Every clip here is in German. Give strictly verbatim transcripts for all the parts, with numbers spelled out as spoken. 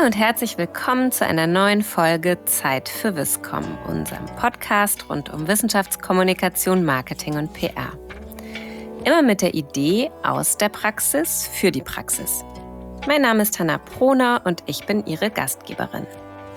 Hallo und herzlich willkommen zu einer neuen Folge Zeit für Wisscom, unserem Podcast rund um Wissenschaftskommunikation, Marketing und P R. Immer mit der Idee aus der Praxis für die Praxis. Mein Name ist Hanna Prohner und ich bin Ihre Gastgeberin.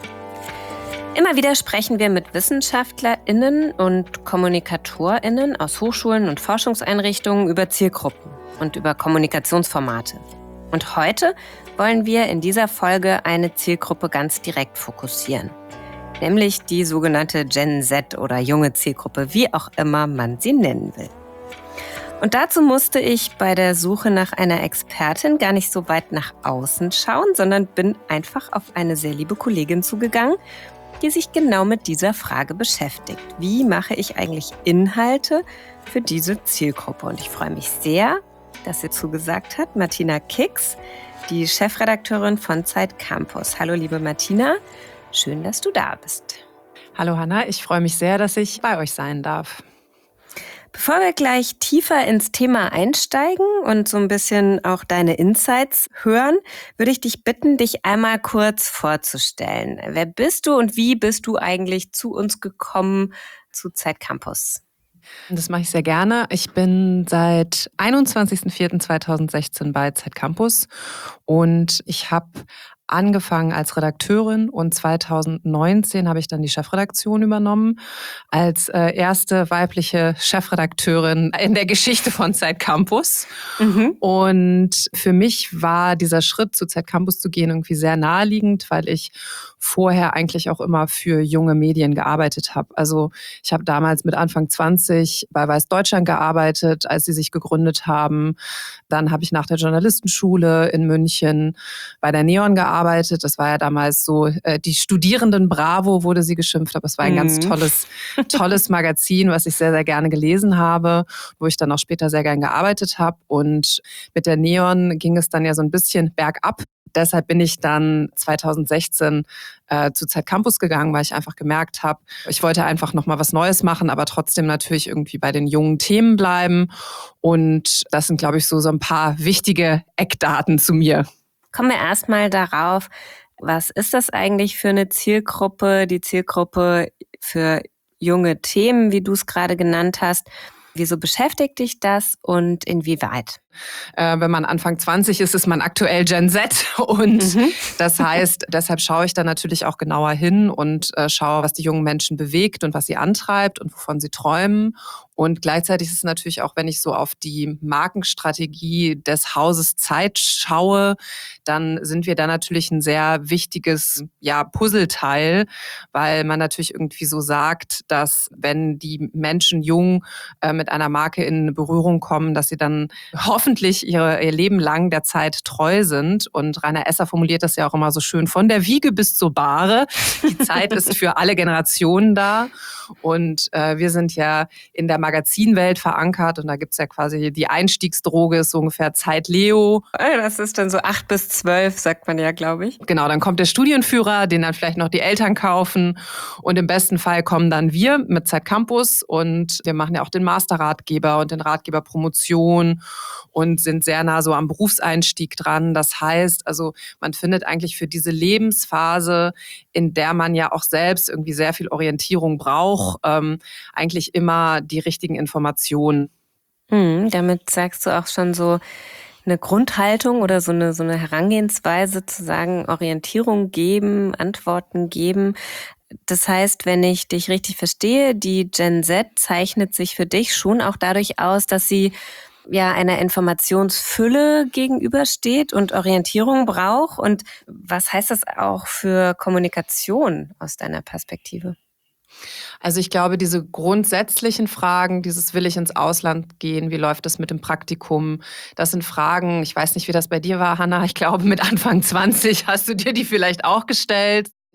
Immer wieder sprechen wir mit WissenschaftlerInnen und KommunikatorInnen aus Hochschulen und Forschungseinrichtungen über Zielgruppen und über Kommunikationsformate. Und heute wollen wir in dieser Folge eine Zielgruppe ganz direkt fokussieren, nämlich die sogenannte Gen Z oder junge Zielgruppe, wie auch immer man sie nennen will. Und dazu musste ich bei der Suche nach einer Expertin gar nicht so weit nach außen schauen, sondern bin einfach auf eine sehr liebe Kollegin zugegangen, die sich genau mit dieser Frage beschäftigt. Wie mache ich eigentlich Inhalte für diese Zielgruppe? Und ich freue mich sehr, dass sie zugesagt hat, Martina Kix, die Chefredakteurin von Zeit Campus. Hallo liebe Martina, schön, dass du da bist. Hallo Hanna, ich freue mich sehr, dass ich bei euch sein darf. Bevor wir gleich tiefer ins Thema einsteigen und so ein bisschen auch deine Insights hören, würde ich dich bitten, dich einmal kurz vorzustellen. Wer bist du und wie bist du eigentlich zu uns gekommen, zu Zeit Campus? Das mache ich sehr gerne. Ich bin seit einundzwanzigster vierter zweitausendsechzehn bei Zeit Campus und ich habe angefangen als Redakteurin und zweitausendneunzehn habe ich dann die Chefredaktion übernommen als äh, erste weibliche Chefredakteurin in der Geschichte von Zeit Campus. Mhm. Und für mich war dieser Schritt, zu Zeit Campus zu gehen, irgendwie sehr naheliegend, weil ich vorher eigentlich auch immer für junge Medien gearbeitet habe. Also ich habe damals mit Anfang zwanzig bei Weiß Deutschland gearbeitet, als sie sich gegründet haben. Dann habe ich nach der Journalistenschule in München bei der Neon gearbeitet. Das war ja damals so, äh, die Studierenden Bravo wurde sie geschimpft, aber es war ein mhm. ganz tolles, tolles Magazin, was ich sehr, sehr gerne gelesen habe, wo ich dann auch später sehr gerne gearbeitet habe. Und mit der Neon ging es dann ja so ein bisschen bergab. Deshalb bin ich dann zweitausendsechzehn äh, zu Zeit Campus gegangen, weil ich einfach gemerkt habe, ich wollte einfach nochmal was Neues machen, aber trotzdem natürlich irgendwie bei den jungen Themen bleiben. Und das sind, glaube ich, so, so ein paar wichtige Eckdaten zu mir. Kommen wir erstmal darauf, was ist das eigentlich für eine Zielgruppe, die Zielgruppe für junge Themen, wie du es gerade genannt hast. Wieso beschäftigt dich das und inwieweit? Äh, wenn man Anfang zwanzig ist, ist man aktuell Gen Z und mhm. das heißt, deshalb schaue ich da natürlich auch genauer hin und äh, schaue, was die jungen Menschen bewegt und was sie antreibt und wovon sie träumen. Und gleichzeitig ist es natürlich auch, wenn ich so auf die Markenstrategie des Hauses Zeit schaue, dann sind wir da natürlich ein sehr wichtiges ja, Puzzleteil, weil man natürlich irgendwie so sagt, dass wenn die Menschen jung äh, mit einer Marke in Berührung kommen, dass sie dann hoffentlich ihre, ihr Leben lang der Zeit treu sind. Und Rainer Esser formuliert das ja auch immer so schön, von der Wiege bis zur Bahre. Die Zeit ist für alle Generationen da. Und äh, wir sind ja in der Magazinwelt verankert und da gibt's ja quasi die Einstiegsdroge, ist so ungefähr Zeit Leo. Das ist dann so acht bis zwölf, sagt man ja, glaube ich. Genau, dann kommt der Studienführer, den dann vielleicht noch die Eltern kaufen und im besten Fall kommen dann wir mit Zeit Campus und wir machen ja auch den Masterratgeber und den Ratgeber Promotion und sind sehr nah so am Berufseinstieg dran. Das heißt, also man findet eigentlich für diese Lebensphase, in der man ja auch selbst irgendwie sehr viel Orientierung braucht, ähm, eigentlich immer die richtigen Informationen. Hm, damit sagst du auch schon so eine Grundhaltung oder so eine, so eine Herangehensweise zu sagen, Orientierung geben, Antworten geben. Das heißt, wenn ich dich richtig verstehe, die Gen Z zeichnet sich für dich schon auch dadurch aus, dass sie ja einer Informationsfülle gegenübersteht und Orientierung braucht. Und was heißt das auch für Kommunikation aus deiner Perspektive? Also ich glaube, diese grundsätzlichen Fragen, dieses will ich ins Ausland gehen, wie läuft es mit dem Praktikum, das sind Fragen, ich weiß nicht, wie das bei dir war, Hanna, ich glaube mit Anfang zwanzig hast du dir die vielleicht auch gestellt.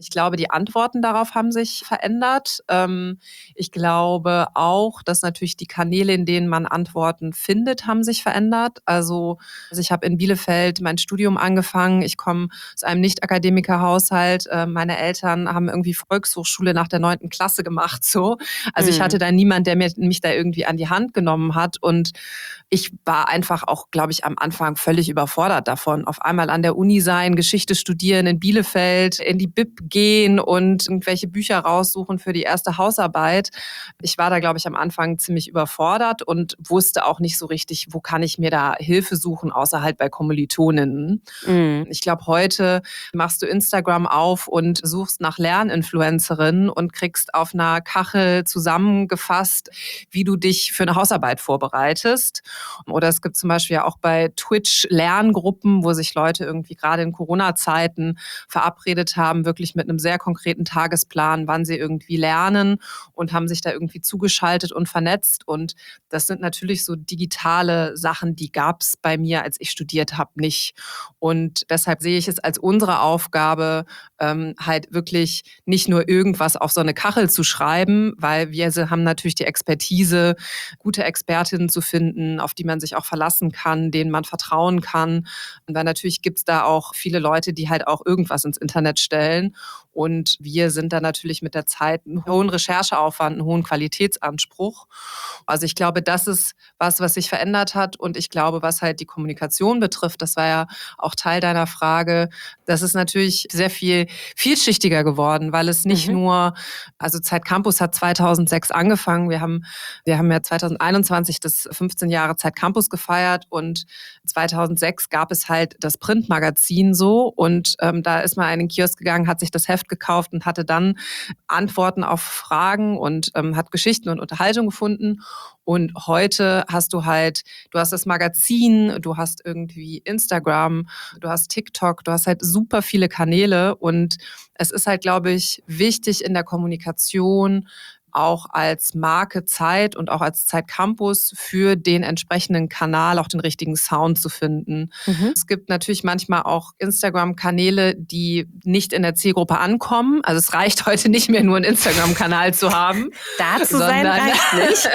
Ich glaube, die Antworten darauf haben sich verändert. Ähm, ich glaube auch, dass natürlich die Kanäle, in denen man Antworten findet, haben sich verändert. Also, also ich habe in Bielefeld mein Studium angefangen. Ich komme aus einem Nicht-Akademiker-Haushalt. Äh, meine Eltern haben irgendwie Volkshochschule nach der neunten Klasse gemacht. So. Also ich hatte da niemand, der mir, mich da irgendwie an die Hand genommen hat. Und ich war einfach auch, glaube ich, am Anfang völlig überfordert davon. Auf einmal an der Uni sein, Geschichte studieren in Bielefeld, in die B I P gehen und irgendwelche Bücher raussuchen für die erste Hausarbeit. Ich war da, glaube ich, am Anfang ziemlich überfordert und wusste auch nicht so richtig, wo kann ich mir da Hilfe suchen, außer halt bei Kommilitoninnen. Mhm. Ich glaube, heute machst du Instagram auf und suchst nach Lerninfluencerinnen und kriegst auf einer Kachel zusammengefasst, wie du dich für eine Hausarbeit vorbereitest. Oder es gibt zum Beispiel ja auch bei Twitch Lerngruppen, wo sich Leute irgendwie gerade in Corona-Zeiten verabredet haben, wirklich mit einem sehr konkreten Tagesplan, wann sie irgendwie lernen und haben sich da irgendwie zugeschaltet und vernetzt. Und das sind natürlich so digitale Sachen, die gab es bei mir, als ich studiert habe, nicht. Und deshalb sehe ich es als unsere Aufgabe, ähm, halt wirklich nicht nur irgendwas auf so eine Kachel zu schreiben, weil wir haben natürlich die Expertise, gute Expertinnen zu finden, auf die man sich auch verlassen kann, denen man vertrauen kann. Und weil natürlich gibt es da auch viele Leute, die halt auch irgendwas ins Internet stellen. Und wir sind da natürlich mit der Zeit einen hohen Rechercheaufwand, einen hohen Qualitätsanspruch. Also ich glaube, das ist was, was sich verändert hat. Und ich glaube, was halt die Kommunikation betrifft, das war ja auch Teil deiner Frage, das ist natürlich sehr viel vielschichtiger geworden, weil es nicht mhm. nur, also Zeit Campus hat zweitausendsechs angefangen. Wir haben, wir haben ja zweitausendeinundzwanzig das fünfzehn Jahre Zeit Campus gefeiert und zweitausendsechs gab es halt das Printmagazin so und ähm, da ist man in den Kiosk gegangen, hat sich das Heft gekauft und hatte dann Antworten auf Fragen und ähm, hat Geschichten und Unterhaltung gefunden. Und heute hast du halt, du hast das Magazin, du hast irgendwie Instagram, du hast TikTok, du hast halt super viele Kanäle und es ist halt, glaube ich, wichtig in der Kommunikation, auch als Marke Zeit und auch als Zeit Campus für den entsprechenden Kanal auch den richtigen Sound zu finden. Mhm. Es gibt natürlich manchmal auch Instagram-Kanäle, die nicht in der Zielgruppe ankommen. Also es reicht heute nicht mehr nur einen Instagram-Kanal zu haben. Da zu sein reicht nicht.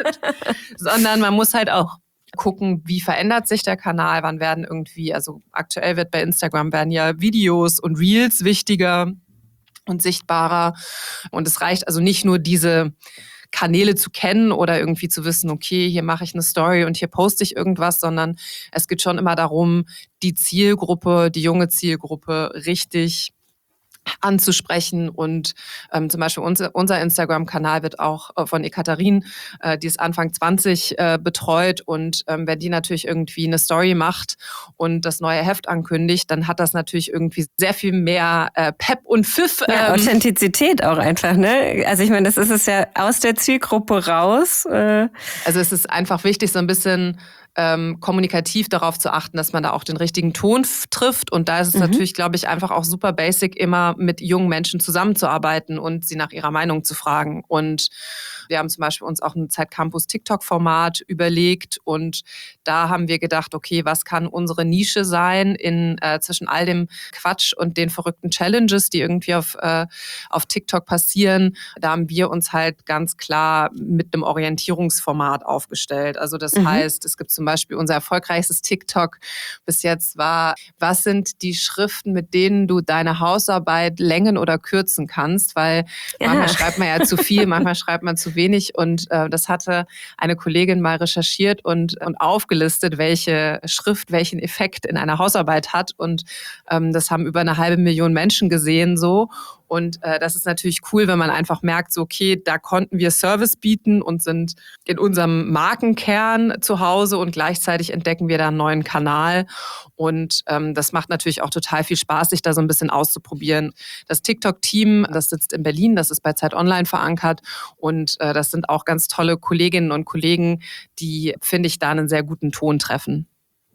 Sondern man muss halt auch gucken, wie verändert sich der Kanal, wann werden irgendwie, also aktuell wird bei Instagram werden ja Videos und Reels wichtiger und sichtbarer. Und es reicht also nicht nur diese Kanäle zu kennen oder irgendwie zu wissen, okay, hier mache ich eine Story und hier poste ich irgendwas, sondern es geht schon immer darum, die Zielgruppe, die junge Zielgruppe richtig anzusprechen und ähm, zum Beispiel unser, unser Instagram-Kanal wird auch äh, von Ekaterin, äh, die ist Anfang zwanzig äh, betreut und ähm, wenn die natürlich irgendwie eine Story macht und das neue Heft ankündigt, dann hat das natürlich irgendwie sehr viel mehr äh, Pep und Pfiff. Ja, ähm, Authentizität auch einfach, ne? Also ich meine, das ist es ja aus der Zielgruppe raus. Äh. Also es ist einfach wichtig, so ein bisschen Ähm, kommunikativ darauf zu achten, dass man da auch den richtigen Ton f- trifft. Und da ist es mhm. natürlich, glaube ich, einfach auch super basic, immer mit jungen Menschen zusammenzuarbeiten und sie nach ihrer Meinung zu fragen. Und wir haben zum Beispiel uns auch ein Zeit Campus TikTok-Format überlegt und da haben wir gedacht, okay, was kann unsere Nische sein in äh, zwischen all dem Quatsch und den verrückten Challenges, die irgendwie auf, äh, auf TikTok passieren. Da haben wir uns halt ganz klar mit einem Orientierungsformat aufgestellt. Also das mhm. heißt, es gibt zum Beispiel unser erfolgreichstes TikTok bis jetzt war, was sind die Schriften, mit denen du deine Hausarbeit längen oder kürzen kannst, weil ja. manchmal schreibt man ja zu viel, manchmal schreibt man zu wenig und äh, das hatte eine Kollegin mal recherchiert und, und aufgelistet, welche Schrift welchen Effekt in einer Hausarbeit hat und ähm, das haben über eine halbe Million Menschen gesehen so. Und äh, das ist natürlich cool, wenn man einfach merkt, so okay, da konnten wir Service bieten und sind in unserem Markenkern zu Hause und gleichzeitig entdecken wir da einen neuen Kanal. Und ähm, das macht natürlich auch total viel Spaß, sich da so ein bisschen auszuprobieren. Das TikTok-Team, das sitzt in Berlin, das ist bei Zeit Online verankert und äh, das sind auch ganz tolle Kolleginnen und Kollegen, die, finde ich, da einen sehr guten Ton treffen.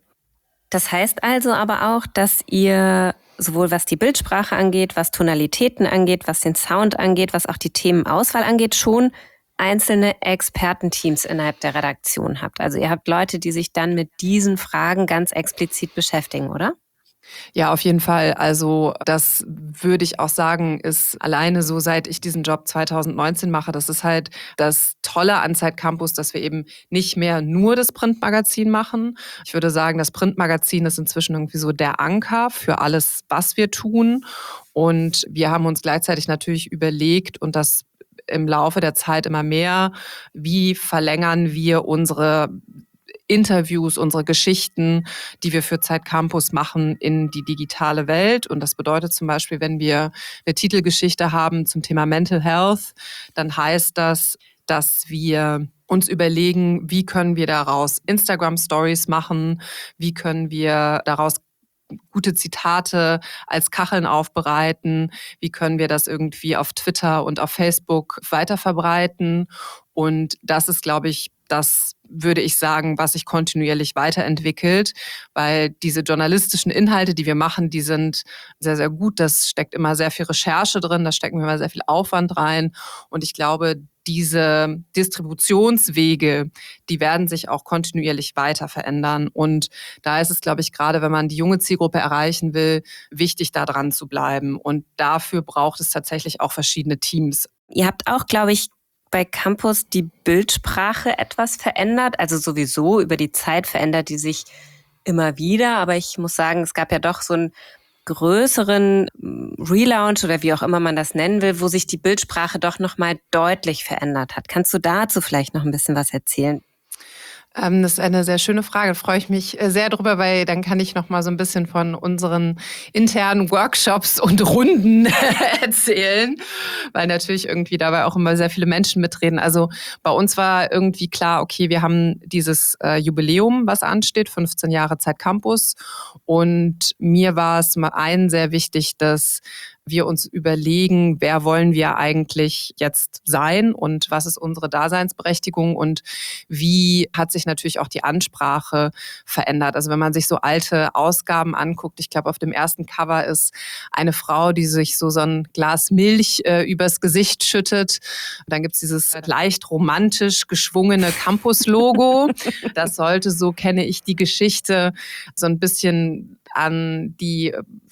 Das heißt also aber auch, dass ihr sowohl was die Bildsprache angeht, was Tonalitäten angeht, was den Sound angeht, was auch die Themenauswahl angeht, schon einzelne Expertenteams innerhalb der Redaktion habt. Also ihr habt Leute, die sich dann mit diesen Fragen ganz explizit beschäftigen, oder? Ja, auf jeden Fall. Also das würde ich auch sagen, ist alleine so, seit ich diesen Job zweitausendneunzehn mache, das ist halt das Tolle an Zeit Campus, dass wir eben nicht mehr nur das Printmagazin machen. Ich würde sagen, das Printmagazin ist inzwischen irgendwie so der Anker für alles, was wir tun. Und wir haben uns gleichzeitig natürlich überlegt und das im Laufe der Zeit immer mehr, wie verlängern wir unsere Interviews, unsere Geschichten, die wir für Zeit Campus machen, in die digitale Welt. Und das bedeutet zum Beispiel, wenn wir eine Titelgeschichte haben zum Thema Mental Health, dann heißt das, dass wir uns überlegen, wie können wir daraus Instagram-Stories machen, wie können wir daraus gute Zitate als Kacheln aufbereiten, wie können wir das irgendwie auf Twitter und auf Facebook weiterverbreiten. Und das ist, glaube ich, das würde ich sagen, was sich kontinuierlich weiterentwickelt, weil diese journalistischen Inhalte, die wir machen, die sind sehr, sehr gut. Das steckt immer sehr viel Recherche drin, da stecken wir immer sehr viel Aufwand rein. Und ich glaube, diese Distributionswege, die werden sich auch kontinuierlich weiter verändern. Und da ist es, glaube ich, gerade wenn man die junge Zielgruppe erreichen will, wichtig, da dran zu bleiben. Und dafür braucht es tatsächlich auch verschiedene Teams. Ihr habt auch, glaube ich, bei Campus die Bildsprache etwas verändert. Also sowieso über die Zeit verändert die sich immer wieder. Aber ich muss sagen, es gab ja doch so einen größeren Relaunch oder wie auch immer man das nennen will, wo sich die Bildsprache doch nochmal deutlich verändert hat. Kannst du dazu vielleicht noch ein bisschen was erzählen? Ähm, das ist eine sehr schöne Frage. Da freue ich mich sehr drüber, weil dann kann ich noch mal so ein bisschen von unseren internen Workshops und Runden erzählen, weil natürlich irgendwie dabei auch immer sehr viele Menschen mitreden. Also bei uns war irgendwie klar, okay, wir haben dieses äh, Jubiläum, was ansteht, fünfzehn Jahre Zeit Campus. Und mir war es mal ein sehr wichtig, dass wir uns überlegen, wer wollen wir eigentlich jetzt sein und was ist unsere Daseinsberechtigung und wie hat sich natürlich auch die Ansprache verändert. Also wenn man sich so alte Ausgaben anguckt, ich glaube auf dem ersten Cover ist eine Frau, die sich so so ein Glas Milch äh, übers Gesicht schüttet. Und dann gibt's dieses leicht romantisch geschwungene Campus-Logo. Das sollte, so kenne ich die Geschichte, so ein bisschen an die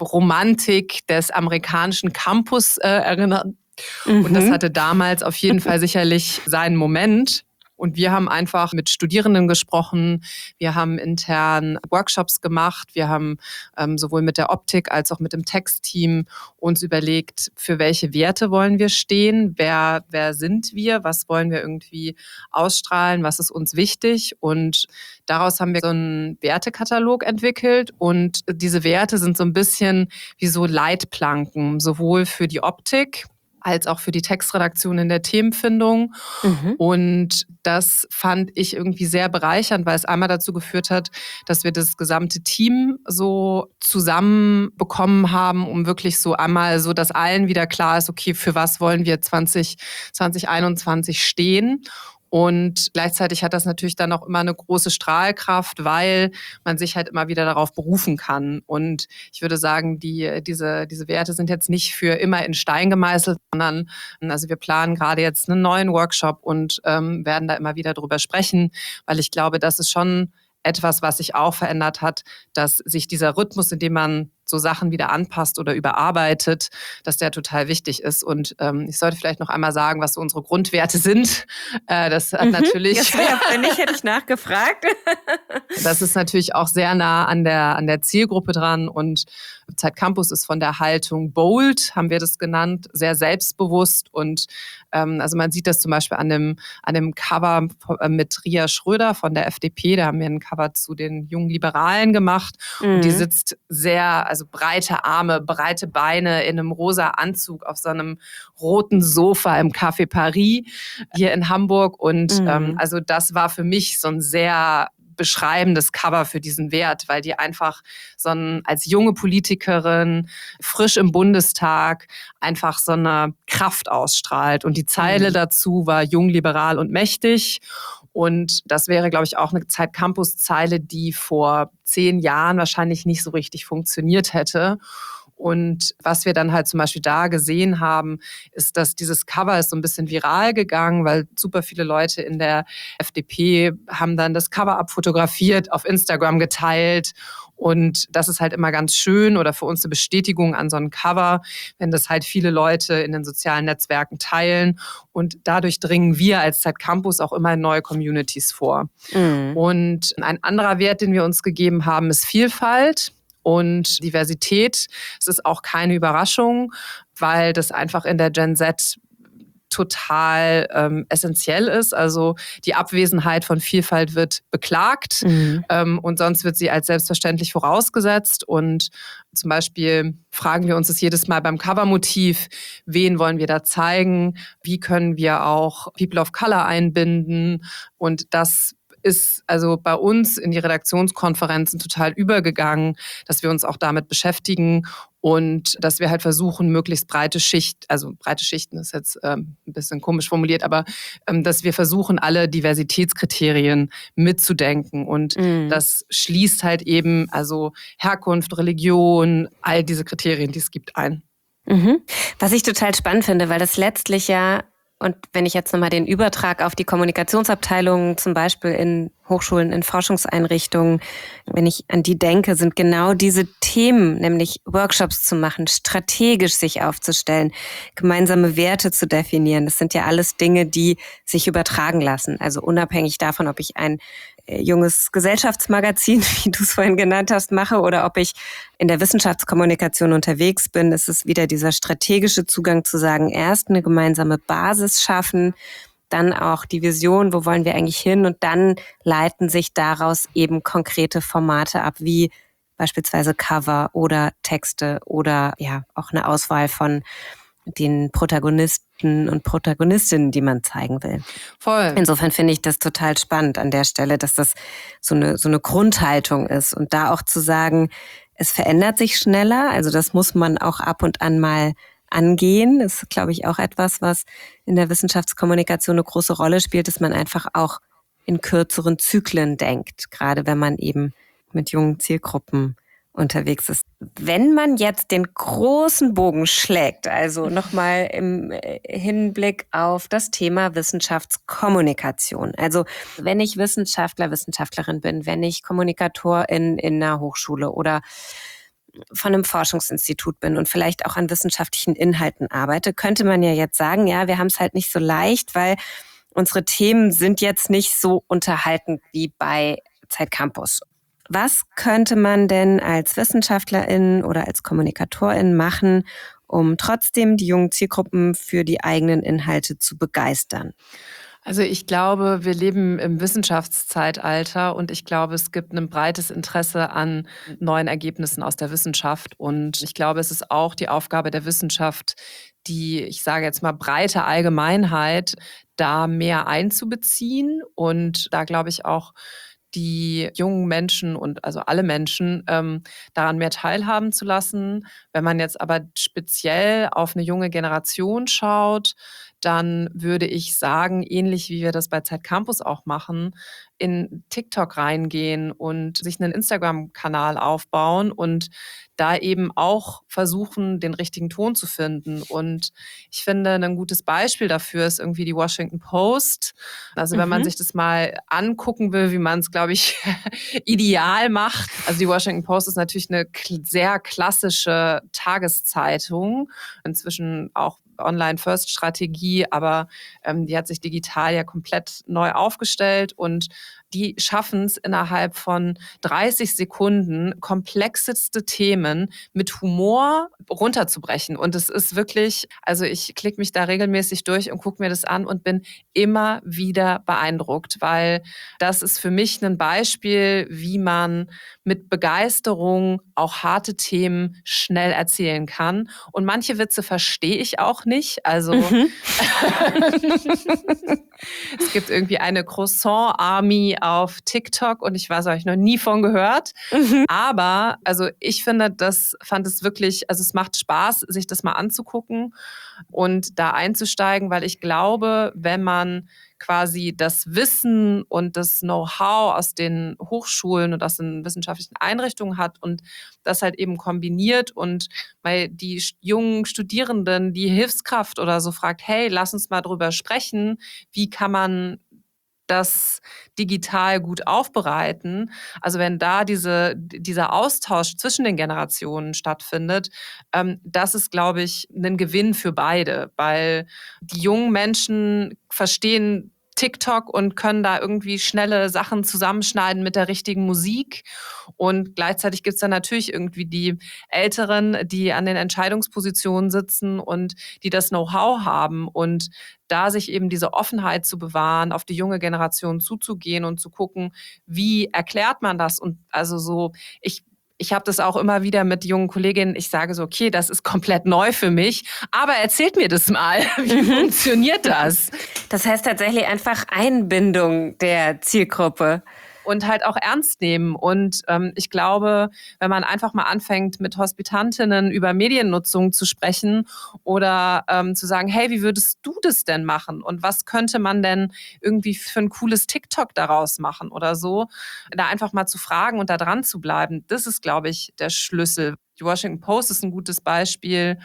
Romantik des amerikanischen Campus äh, erinnern. Mhm. Und das hatte damals auf jeden Fall sicherlich seinen Moment. Und wir haben einfach mit Studierenden gesprochen, wir haben intern Workshops gemacht, wir haben ähm, sowohl mit der Optik als auch mit dem Textteam uns überlegt, für welche Werte wollen wir stehen, wer, wer sind wir, was wollen wir irgendwie ausstrahlen, was ist uns wichtig. Und daraus haben wir so einen Wertekatalog entwickelt und diese Werte sind so ein bisschen wie so Leitplanken, sowohl für die Optik als auch für die Textredaktion in der Themenfindung. Mhm. Und das fand ich irgendwie sehr bereichernd, weil es einmal dazu geführt hat, dass wir das gesamte Team so zusammenbekommen haben, um wirklich so einmal so, dass allen wieder klar ist, okay, für was wollen wir zwanzig einundzwanzig stehen. Und gleichzeitig hat das natürlich dann auch immer eine große Strahlkraft, weil man sich halt immer wieder darauf berufen kann. Und ich würde sagen, die, diese, diese Werte sind jetzt nicht für immer in Stein gemeißelt, sondern also wir planen gerade jetzt einen neuen Workshop und ähm, werden da immer wieder drüber sprechen, weil ich glaube, das ist schon etwas, was sich auch verändert hat, dass sich dieser Rhythmus, in dem man so Sachen wieder anpasst oder überarbeitet, dass der total wichtig ist. Und ähm, ich sollte vielleicht noch einmal sagen, was so unsere Grundwerte sind. Äh, das hat mhm, natürlich... Das wäre, wenn nicht, hätte ich nachgefragt. Das ist natürlich auch sehr nah an der, an der Zielgruppe dran. Und Zeit Campus ist von der Haltung bold, haben wir das genannt, sehr selbstbewusst. Und ähm, also man sieht das zum Beispiel an dem, an dem Cover mit Ria Schröder von der F D P. Da haben wir ein Cover zu den jungen Liberalen gemacht. Mhm. Und die sitzt sehr... also breite Arme, breite Beine in einem rosa Anzug auf so einem roten Sofa im Café Paris hier in Hamburg. Und mhm. ähm, also das war für mich so ein sehr beschreibendes Cover für diesen Wert, weil die einfach so ein, als junge Politikerin, frisch im Bundestag, einfach so eine Kraft ausstrahlt. Und die Zeile mhm. dazu war jung, liberal und mächtig. Und das wäre, glaube ich, auch eine Zeit Campus-Zeile, die vor zehn Jahren wahrscheinlich nicht so richtig funktioniert hätte. Und was wir dann halt zum Beispiel da gesehen haben, ist, dass dieses Cover ist so ein bisschen viral gegangen, weil super viele Leute in der F D P haben dann das Cover abfotografiert, auf Instagram geteilt. Und das ist halt immer ganz schön oder für uns eine Bestätigung an so ein Cover, wenn das halt viele Leute in den sozialen Netzwerken teilen. Und dadurch dringen wir als Zeit Campus auch immer in neue Communities vor. Mhm. Und ein anderer Wert, den wir uns gegeben haben, ist Vielfalt und Diversität. Es ist auch keine Überraschung, weil das einfach in der Gen Z total ähm, essentiell ist. Also die Abwesenheit von Vielfalt wird beklagt mhm. ähm, und sonst wird sie als selbstverständlich vorausgesetzt. Und zum Beispiel fragen wir uns das jedes Mal beim Covermotiv, wen wollen wir da zeigen, wie können wir auch People of Color einbinden, und das ist also bei uns in die Redaktionskonferenzen total übergegangen, dass wir uns auch damit beschäftigen und dass wir halt versuchen, möglichst breite Schicht, also breite Schichten ist jetzt ähm, ein bisschen komisch formuliert, aber ähm, dass wir versuchen, alle Diversitätskriterien mitzudenken. Und mhm. das schließt halt eben also Herkunft, Religion, all diese Kriterien, die es gibt, ein. Mhm. Was ich total spannend finde, weil das letztlich ja, und wenn ich jetzt nochmal den Übertrag auf die Kommunikationsabteilungen, zum Beispiel in Hochschulen, in Forschungseinrichtungen, wenn ich an die denke, sind genau diese Themen, nämlich Workshops zu machen, strategisch sich aufzustellen, gemeinsame Werte zu definieren. Das sind ja alles Dinge, die sich übertragen lassen. Also unabhängig davon, ob ich ein junges Gesellschaftsmagazin, wie du es vorhin genannt hast, mache oder ob ich in der Wissenschaftskommunikation unterwegs bin, ist es wieder dieser strategische Zugang zu sagen, erst eine gemeinsame Basis schaffen, dann auch die Vision, wo wollen wir eigentlich hin, und dann leiten sich daraus eben konkrete Formate ab, wie beispielsweise Cover oder Texte oder ja auch eine Auswahl von den Protagonisten und Protagonistinnen, die man zeigen will. Voll. Insofern finde ich das total spannend an der Stelle, dass das so eine, so eine Grundhaltung ist und da auch zu sagen, es verändert sich schneller, also das muss man auch ab und an mal angehen. Das ist, glaube ich, auch etwas, was in der Wissenschaftskommunikation eine große Rolle spielt, dass man einfach auch in kürzeren Zyklen denkt, gerade wenn man eben mit jungen Zielgruppen unterwegs ist. Wenn man jetzt den großen Bogen schlägt, also nochmal im Hinblick auf das Thema Wissenschaftskommunikation. Also wenn ich Wissenschaftler, Wissenschaftlerin bin, wenn ich Kommunikatorin in einer Hochschule oder von einem Forschungsinstitut bin und vielleicht auch an wissenschaftlichen Inhalten arbeite, könnte man ja jetzt sagen, ja, wir haben es halt nicht so leicht, weil unsere Themen sind jetzt nicht so unterhaltend wie bei Zeit Campus. Was könnte man denn als Wissenschaftlerin oder als Kommunikatorin machen, um trotzdem die jungen Zielgruppen für die eigenen Inhalte zu begeistern? Also ich glaube, wir leben im Wissenschaftszeitalter und ich glaube, es gibt ein breites Interesse an neuen Ergebnissen aus der Wissenschaft. Und ich glaube, es ist auch die Aufgabe der Wissenschaft, die, ich sage jetzt mal, breite Allgemeinheit da mehr einzubeziehen und da glaube ich auch die jungen Menschen und also alle Menschen ähm, daran mehr teilhaben zu lassen. Wenn man jetzt aber speziell auf eine junge Generation schaut, dann würde ich sagen, ähnlich wie wir das bei Zeit Campus auch machen, in TikTok reingehen und sich einen Instagram-Kanal aufbauen und da eben auch versuchen, den richtigen Ton zu finden. Und ich finde, ein gutes Beispiel dafür ist irgendwie die Washington Post. Also wenn mhm. man sich das mal angucken will, wie man es, glaube ich, ideal macht. Also die Washington Post ist natürlich eine sehr klassische Tageszeitung, inzwischen auch Online-First-Strategie, aber ähm, die hat sich digital ja komplett neu aufgestellt und die schaffen es innerhalb von dreißig Sekunden, komplexeste Themen mit Humor runterzubrechen. Und es ist wirklich, also ich klicke mich da regelmäßig durch und gucke mir das an und bin immer wieder beeindruckt, weil das ist für mich ein Beispiel, wie man mit Begeisterung auch harte Themen schnell erzählen kann. Und manche Witze verstehe ich auch nicht. Also mhm. Es gibt irgendwie eine Croissant-Army auf TikTok und ich weiß, habe ich noch nie von gehört. Mhm. Aber also ich finde, das fand es wirklich, also es macht Spaß, sich das mal anzugucken und da einzusteigen, weil ich glaube, wenn man quasi das Wissen und das Know-how aus den Hochschulen und aus den wissenschaftlichen Einrichtungen hat und das halt eben kombiniert und bei die jungen Studierenden die Hilfskraft oder so fragt, hey, lass uns mal drüber sprechen, wie kann man das digital gut aufbereiten. Also wenn da diese, dieser Austausch zwischen den Generationen stattfindet, ähm, das ist, glaube ich, ein Gewinn für beide, weil die jungen Menschen verstehen TikTok und können da irgendwie schnelle Sachen zusammenschneiden mit der richtigen Musik. Und gleichzeitig gibt es dann natürlich irgendwie die Älteren, die an den Entscheidungspositionen sitzen und die das Know-how haben. Und da sich eben diese Offenheit zu bewahren, auf die junge Generation zuzugehen und zu gucken, wie erklärt man das? Und also so, ich Ich habe das auch immer wieder mit jungen Kolleginnen. Ich sage so, okay, das ist komplett neu für mich, aber erzählt mir das mal. Wie mhm. funktioniert das? Das heißt tatsächlich einfach Einbindung der Zielgruppe. Und halt auch ernst nehmen. Und ähm, ich glaube, wenn man einfach mal anfängt, mit Hospitantinnen über Mediennutzung zu sprechen oder ähm, zu sagen, hey, wie würdest du das denn machen? Und was könnte man denn irgendwie für ein cooles TikTok daraus machen oder so? Da einfach mal zu fragen und da dran zu bleiben, das ist, glaube ich, der Schlüssel. Die Washington Post ist ein gutes Beispiel.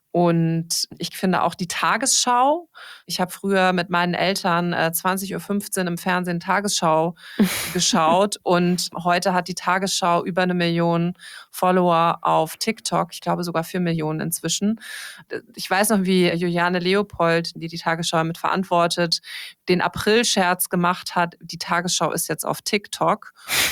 Und ich finde auch die Tagesschau. Ich habe früher mit meinen Eltern äh, zwanzig Uhr fünfzehn im Fernsehen Tagesschau geschaut. Und heute hat die Tagesschau über eine Million Follower auf TikTok. Ich glaube sogar vier Millionen inzwischen. Ich weiß noch, wie Juliane Leopold, die die Tagesschau mit verantwortet, den April-Scherz gemacht hat. Die Tagesschau ist jetzt auf TikTok.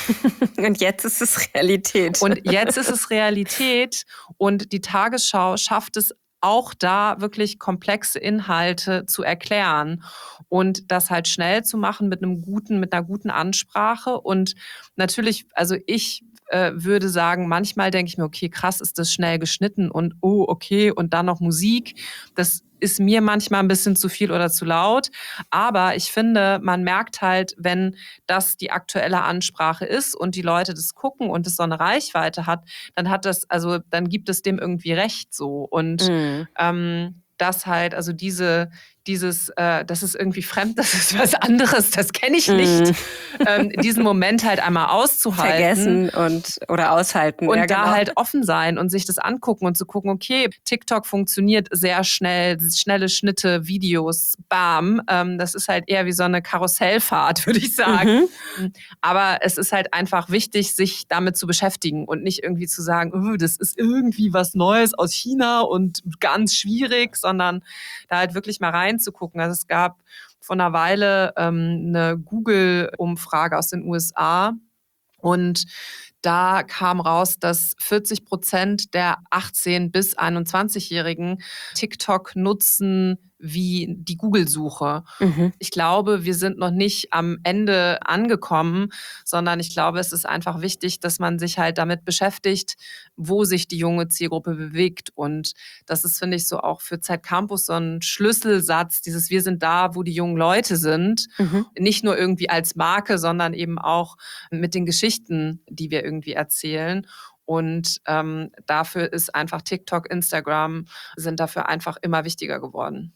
Und jetzt ist es Realität. Und jetzt ist es Realität. Und die Tagesschau schafft es auch da wirklich komplexe Inhalte zu erklären und das halt schnell zu machen mit einem guten, mit einer guten Ansprache. Und natürlich, also ich äh, würde sagen, manchmal denke ich mir, okay, krass, ist das schnell geschnitten und oh, okay, und dann noch Musik. Das ist mir manchmal ein bisschen zu viel oder zu laut. Aber ich finde, man merkt halt, wenn das die aktuelle Ansprache ist und die Leute das gucken und es so eine Reichweite hat, dann hat das, also dann gibt es dem irgendwie recht so. Und mhm. ähm, das halt, also diese, dieses, äh, das ist irgendwie fremd, das ist was anderes, das kenne ich nicht, mm. ähm, diesen Moment halt einmal auszuhalten. Vergessen und oder aushalten. Und ja, da genau. halt offen sein und sich das angucken und zu gucken, okay, TikTok funktioniert sehr schnell, schnelle Schnitte, Videos, bam. Ähm, das ist halt eher wie so eine Karussellfahrt, würde ich sagen. Mhm. Aber es ist halt einfach wichtig, sich damit zu beschäftigen und nicht irgendwie zu sagen, oh, das ist irgendwie was Neues aus China und ganz schwierig, sondern da halt wirklich mal reinzugucken. Also es gab vor einer Weile ähm, eine Google-Umfrage aus den U S A und da kam raus, dass vierzig Prozent der achtzehn- bis einundzwanzigjährigen TikTok nutzen wie die Google-Suche. Mhm. Ich glaube, wir sind noch nicht am Ende angekommen, sondern ich glaube, es ist einfach wichtig, dass man sich halt damit beschäftigt, wo sich die junge Zielgruppe bewegt. Und das ist, finde ich, so auch für Zeit Campus so ein Schlüsselsatz, dieses Wir sind da, wo die jungen Leute sind. Mhm. Nicht nur irgendwie als Marke, sondern eben auch mit den Geschichten, die wir irgendwie erzählen. Und ähm, dafür ist einfach TikTok, Instagram sind dafür einfach immer wichtiger geworden.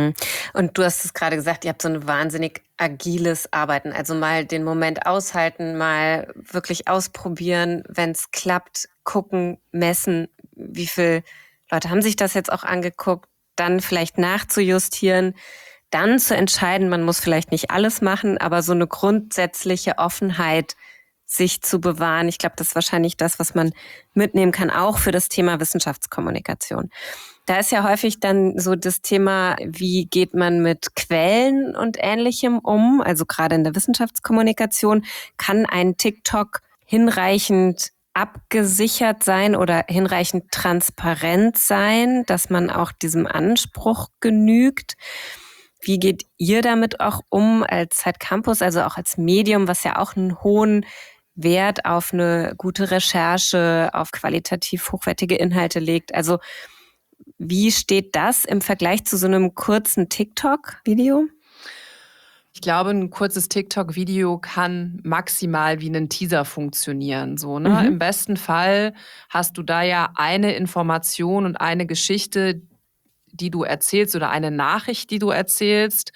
Und du hast es gerade gesagt, ihr habt so ein wahnsinnig agiles Arbeiten. Also mal den Moment aushalten, mal wirklich ausprobieren, wenn es klappt, gucken, messen, wie viele Leute haben sich das jetzt auch angeguckt, dann vielleicht nachzujustieren, dann zu entscheiden, man muss vielleicht nicht alles machen, aber so eine grundsätzliche Offenheit sich zu bewahren. Ich glaube, das ist wahrscheinlich das, was man mitnehmen kann, auch für das Thema Wissenschaftskommunikation. Da ist ja häufig dann so das Thema, wie geht man mit Quellen und Ähnlichem um? Also gerade in der Wissenschaftskommunikation, kann ein TikTok hinreichend abgesichert sein oder hinreichend transparent sein, dass man auch diesem Anspruch genügt? Wie geht ihr damit auch um als Zeit Campus, also auch als Medium, was ja auch einen hohen Wert auf eine gute Recherche, auf qualitativ hochwertige Inhalte legt? Also wie steht das im Vergleich zu so einem kurzen TikTok-Video? Ich glaube, ein kurzes TikTok-Video kann maximal wie ein Teaser funktionieren. So, ne? Mhm. Im besten Fall hast du da ja eine Information und eine Geschichte, die du erzählst oder eine Nachricht, die du erzählst.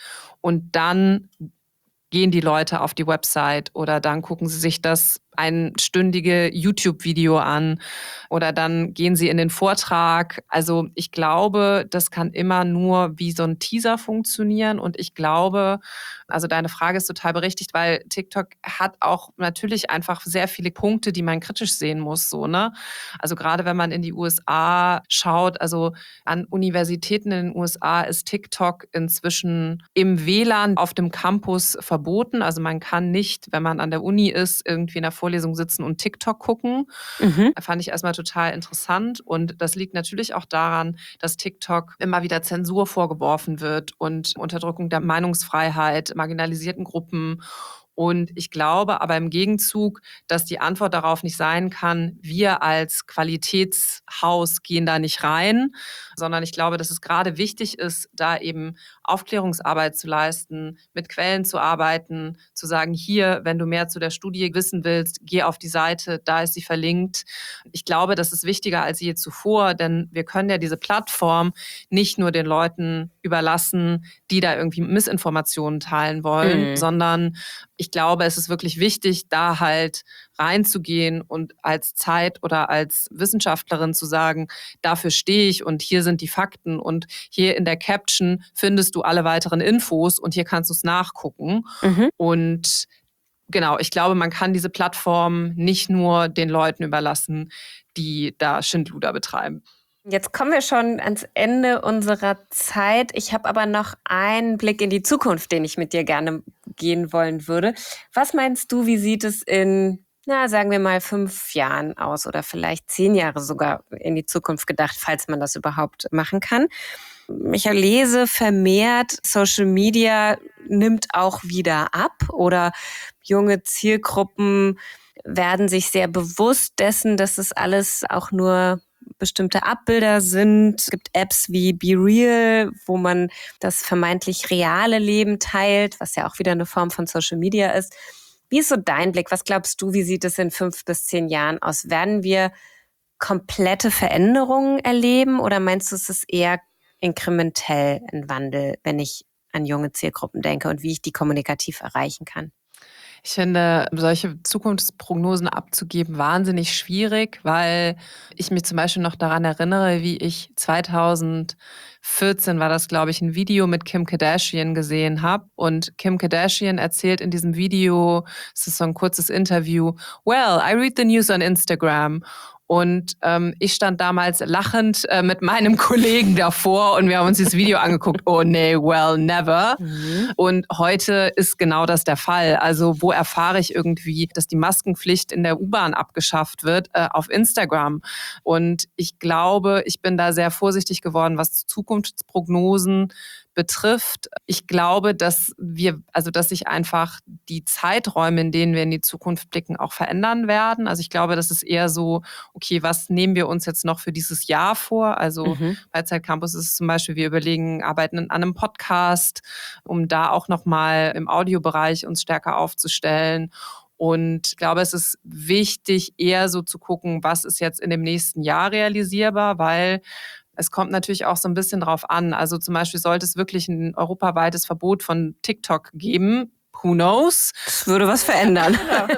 und dann gehen die Leute auf die Website oder dann gucken sie sich das einstündige YouTube-Video an oder dann gehen sie in den Vortrag. Also ich glaube, das kann immer nur wie so ein Teaser funktionieren und ich glaube, also deine Frage ist total berechtigt, weil TikTok hat auch natürlich einfach sehr viele Punkte, die man kritisch sehen muss, so, ne? Also gerade wenn man in die U S A schaut, also an Universitäten in den U S A ist TikTok inzwischen im W L A N auf dem Campus verboten. Also man kann nicht, wenn man an der Uni ist, irgendwie in der Vorlesung sitzen und TikTok gucken. Mhm. Das fand ich erstmal total interessant. Und das liegt natürlich auch daran, dass TikTok immer wieder Zensur vorgeworfen wird und Unterdrückung der Meinungsfreiheit, marginalisierten Gruppen. Und ich glaube aber im Gegenzug, dass die Antwort darauf nicht sein kann, wir als Qualitätshaus gehen da nicht rein, sondern ich glaube, dass es gerade wichtig ist, da eben Aufklärungsarbeit zu leisten, mit Quellen zu arbeiten, zu sagen, hier, wenn du mehr zu der Studie wissen willst, geh auf die Seite, da ist sie verlinkt. Ich glaube, das ist wichtiger als je zuvor, denn wir können ja diese Plattform nicht nur den Leuten überlassen, die da irgendwie Missinformationen teilen wollen, mhm. sondern ich glaube, es ist wirklich wichtig, da halt reinzugehen und als Zeit oder als Wissenschaftlerin zu sagen, dafür stehe ich und hier sind die Fakten und hier in der Caption findest du alle weiteren Infos und hier kannst du es nachgucken. Mhm. Und genau, ich glaube, man kann diese Plattform nicht nur den Leuten überlassen, die da Schindluder betreiben. Jetzt kommen wir schon ans Ende unserer Zeit. Ich habe aber noch einen Blick in die Zukunft, den ich mit dir gerne gehen wollen würde. Was meinst du, wie sieht es in, na, sagen wir mal, fünf Jahren aus oder vielleicht zehn Jahre sogar in die Zukunft gedacht, falls man das überhaupt machen kann? Ich lese vermehrt, Social Media nimmt auch wieder ab oder junge Zielgruppen werden sich sehr bewusst dessen, dass es alles auch nur bestimmte Abbilder sind. Es gibt Apps wie BeReal, wo man das vermeintlich reale Leben teilt, was ja auch wieder eine Form von Social Media ist. Wie ist so dein Blick? Was glaubst du, wie sieht es in fünf bis zehn Jahren aus? Werden wir komplette Veränderungen erleben oder meinst du, es ist eher inkrementell ein Wandel, wenn ich an junge Zielgruppen denke und wie ich die kommunikativ erreichen kann? Ich finde, solche Zukunftsprognosen abzugeben, wahnsinnig schwierig, weil ich mich zum Beispiel noch daran erinnere, wie ich zweitausendvierzehn war das, glaube ich, ein Video mit Kim Kardashian gesehen habe. Und Kim Kardashian erzählt in diesem Video, es ist so ein kurzes Interview, well, I read the news on Instagram. Und ähm, ich stand damals lachend äh, mit meinem Kollegen davor und wir haben uns dieses Video angeguckt. Oh nee, well, never. Mhm. Und heute ist genau das der Fall. Also wo erfahre ich irgendwie, dass die Maskenpflicht in der U-Bahn abgeschafft wird? Äh, auf Instagram. Und ich glaube, ich bin da sehr vorsichtig geworden, was Zukunftsprognosen betrifft. Ich glaube, dass wir, also dass sich einfach die Zeiträume, in denen wir in die Zukunft blicken, auch verändern werden. Also ich glaube, das ist eher so, okay, was nehmen wir uns jetzt noch für dieses Jahr vor? Also mhm. bei Zeitcampus ist es zum Beispiel, wir überlegen, arbeiten an einem Podcast, um da auch nochmal im Audiobereich uns stärker aufzustellen. Und ich glaube, es ist wichtig, eher so zu gucken, was ist jetzt in dem nächsten Jahr realisierbar, weil es kommt natürlich auch so ein bisschen drauf an. Also zum Beispiel sollte es wirklich ein europaweites Verbot von TikTok geben. Who knows? Das würde was verändern.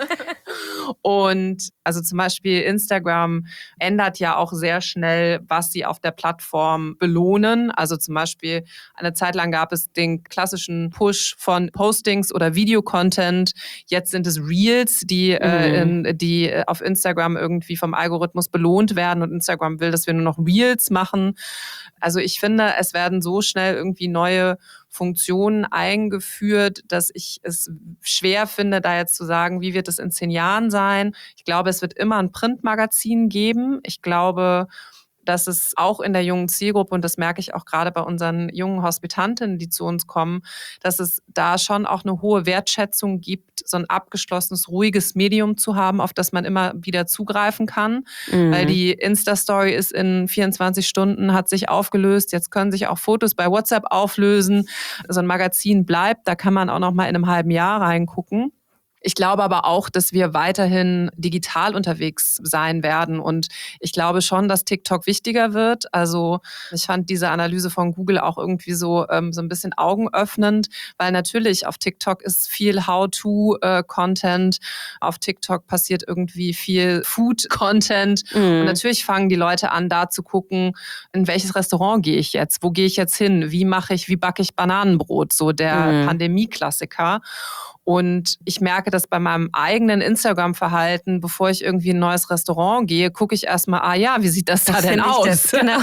Und also zum Beispiel Instagram ändert ja auch sehr schnell, was sie auf der Plattform belohnen. Also zum Beispiel eine Zeit lang gab es den klassischen Push von Postings oder Videocontent. Jetzt sind es Reels, die, mhm. äh, in, die auf Instagram irgendwie vom Algorithmus belohnt werden und Instagram will, dass wir nur noch Reels machen. Also ich finde, es werden so schnell irgendwie neue Funktionen eingeführt, dass ich es schwer finde, da jetzt zu sagen, wie wird es in zehn Jahren sein. Ich glaube, es wird immer ein Printmagazin geben. Ich glaube, dass es auch in der jungen Zielgruppe, und das merke ich auch gerade bei unseren jungen Hospitantinnen, die zu uns kommen, dass es da schon auch eine hohe Wertschätzung gibt, so ein abgeschlossenes, ruhiges Medium zu haben, auf das man immer wieder zugreifen kann. Mhm. Weil die Insta-Story ist in vierundzwanzig Stunden, hat sich aufgelöst. Jetzt können sich auch Fotos bei WhatsApp auflösen. So ein Magazin bleibt, da kann man auch noch mal in einem halben Jahr reingucken. Ich glaube aber auch, dass wir weiterhin digital unterwegs sein werden. Und ich glaube schon, dass TikTok wichtiger wird. Also ich fand diese Analyse von Google auch irgendwie so, ähm, so ein bisschen augenöffnend, weil natürlich auf TikTok ist viel How-to-Content. Auf TikTok passiert irgendwie viel Food-Content. Mhm. Und natürlich fangen die Leute an, da zu gucken, in welches Restaurant gehe ich jetzt? Wo gehe ich jetzt hin? Wie mache ich, wie backe ich Bananenbrot? So der mhm. Pandemie-Klassiker. Und ich merke das bei meinem eigenen Instagram-Verhalten, bevor ich irgendwie in ein neues Restaurant gehe, gucke ich erstmal, ah ja, wie sieht das, das da denn aus? Das, genau.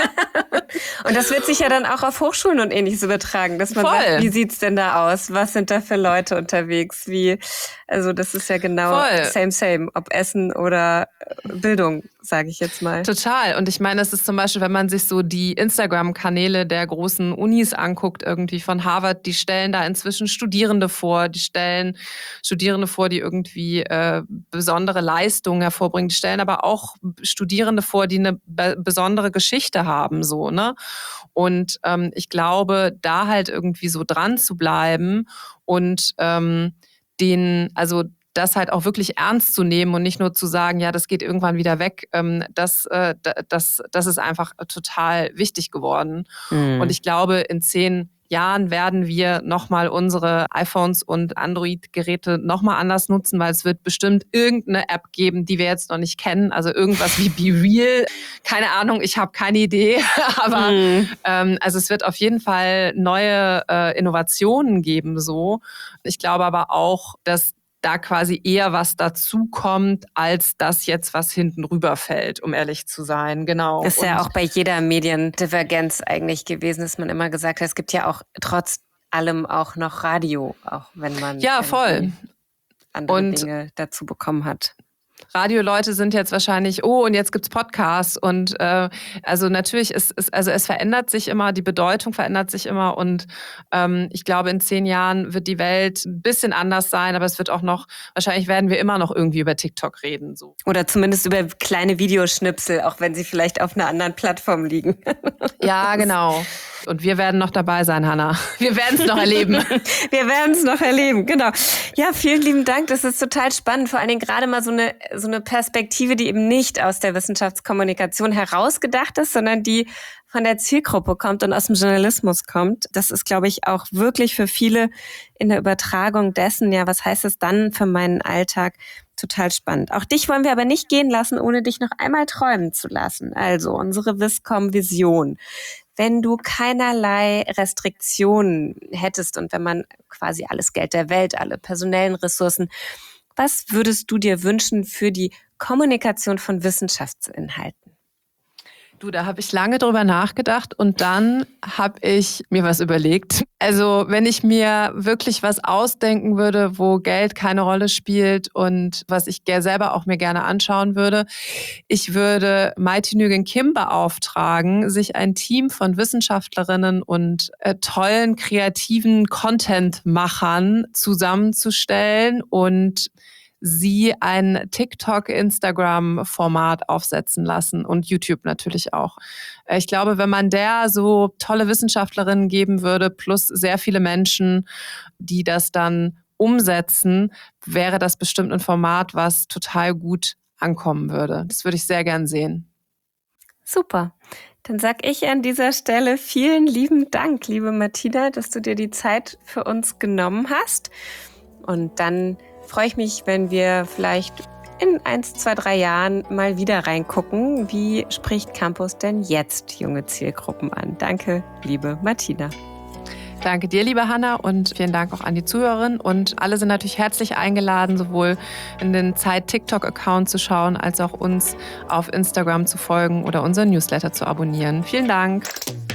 Und das wird sich ja dann auch auf Hochschulen und Ähnliches übertragen, dass man Voll. sagt, wie sieht's denn da aus? Was sind da für Leute unterwegs? Wie, also das ist ja genau Voll. same, same, ob Essen oder Bildung, sage ich jetzt mal. Total. Und ich meine, es ist zum Beispiel, wenn man sich so die Instagram-Kanäle der großen Unis anguckt, irgendwie von Harvard, die stellen da inzwischen Studierende vor, die stellen Studierende vor, die irgendwie äh, besondere Leistungen hervorbringen, die stellen aber auch Studierende vor, die eine be- besondere Geschichte haben, so, ne? Und ähm, ich glaube, da halt irgendwie so dran zu bleiben und ähm, den, also das halt auch wirklich ernst zu nehmen und nicht nur zu sagen, ja, das geht irgendwann wieder weg, ähm, das, äh, das, das ist einfach total wichtig geworden. Mhm. Und ich glaube, in zehn Jahren werden wir nochmal unsere iPhones und Android-Geräte nochmal anders nutzen, weil es wird bestimmt irgendeine App geben, die wir jetzt noch nicht kennen. Also irgendwas wie BeReal. Keine Ahnung, ich habe keine Idee. Aber mm. ähm, also es wird auf jeden Fall neue äh, Innovationen geben. So. Ich glaube aber auch, dass da quasi eher was dazu kommt, als das jetzt was hinten rüberfällt, um ehrlich zu sein. Genau. Das ist ja auch bei jeder Mediendivergenz eigentlich gewesen, dass man immer gesagt hat, es gibt ja auch trotz allem auch noch Radio, auch wenn man ja, voll. andere und Dinge dazu bekommen hat. Radioleute sind jetzt wahrscheinlich, oh, und jetzt gibt's Podcasts und äh, also natürlich ist es, also es verändert sich immer, die Bedeutung verändert sich immer und ähm, ich glaube, in zehn Jahren wird die Welt ein bisschen anders sein, aber es wird auch noch, wahrscheinlich werden wir immer noch irgendwie über TikTok reden. So. Oder zumindest über kleine Videoschnipsel, auch wenn sie vielleicht auf einer anderen Plattform liegen. Ja, genau. Und wir werden noch dabei sein, Hannah. Wir werden es noch erleben. Wir werden es noch erleben, genau. Ja, vielen lieben Dank. Das ist total spannend. Vor allen Dingen gerade mal so eine, so eine Perspektive, die eben nicht aus der Wissenschaftskommunikation herausgedacht ist, sondern die von der Zielgruppe kommt und aus dem Journalismus kommt. Das ist, glaube ich, auch wirklich für viele in der Übertragung dessen, ja, was heißt es dann für meinen Alltag, total spannend. Auch dich wollen wir aber nicht gehen lassen, ohne dich noch einmal träumen zu lassen. Also unsere Viscom-Vision. Wenn du keinerlei Restriktionen hättest und wenn man quasi alles Geld der Welt, alle personellen Ressourcen, was würdest du dir wünschen für die Kommunikation von Wissenschaftsinhalten? Du, da habe ich lange drüber nachgedacht und dann habe ich mir was überlegt. Also wenn ich mir wirklich was ausdenken würde, wo Geld keine Rolle spielt und was ich selber auch mir gerne anschauen würde, ich würde Mighty Nguyen Kim beauftragen, sich ein Team von Wissenschaftlerinnen und äh, tollen, kreativen Content-Machern zusammenzustellen und sie ein TikTok-Instagram-Format aufsetzen lassen und YouTube natürlich auch. Ich glaube, wenn man der so tolle Wissenschaftlerinnen geben würde, plus sehr viele Menschen, die das dann umsetzen, wäre das bestimmt ein Format, was total gut ankommen würde. Das würde ich sehr gern sehen. Super. Dann sag ich an dieser Stelle vielen lieben Dank, liebe Martina, dass du dir die Zeit für uns genommen hast. Und dann freue ich mich, wenn wir vielleicht in eins, zwei, drei Jahren mal wieder reingucken. Wie spricht Campus denn jetzt junge Zielgruppen an? Danke, liebe Martina. Danke dir, liebe Hannah, und vielen Dank auch an die Zuhörerinnen. Und alle sind natürlich herzlich eingeladen, sowohl in den Zeit-TikTok-Account zu schauen, als auch uns auf Instagram zu folgen oder unseren Newsletter zu abonnieren. Vielen Dank.